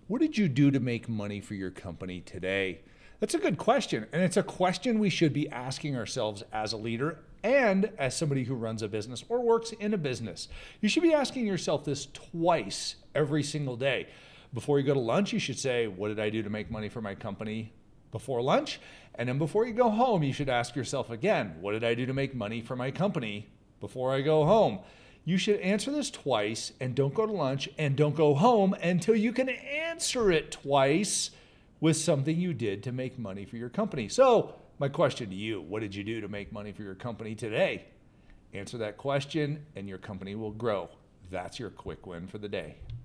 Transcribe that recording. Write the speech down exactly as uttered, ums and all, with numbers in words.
What did you do to make money for your company today? That's a good question. And it's a question we should be asking ourselves as a leader and as somebody who runs a business or works in a business. You should be asking yourself this twice every single day. Before you go to lunch, you should say, what did I do to make money for my company before lunch? And then before you go home, you should ask yourself again, what did I do to make money for my company before I go home? You should answer this twice, and don't go to lunch and don't go home until you can answer it twice with something you did to make money for your company. So my question to you, what did you do to make money for your company today? Answer that question and your company will grow. That's your quick win for the day.